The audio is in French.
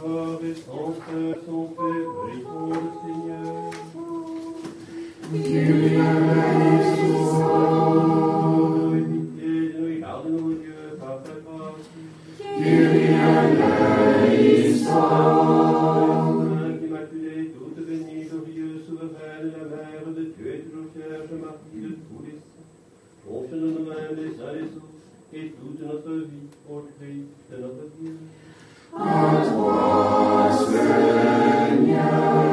gloire et sans fin sont faits brillants le Seigneur. Kyrie eleison, et pitié de nous, garde-nous, Dieu, par ta grâce. Kyrie eleison, Sainte Immaculée, toute bénie, glorieuse, souveraine, la mère de Dieu et toujours cherche, Marie de tous les saints. Confions nous-mêmes les uns les autres et toute notre vie au Christ de notre Dieu. À toi, Seigneur.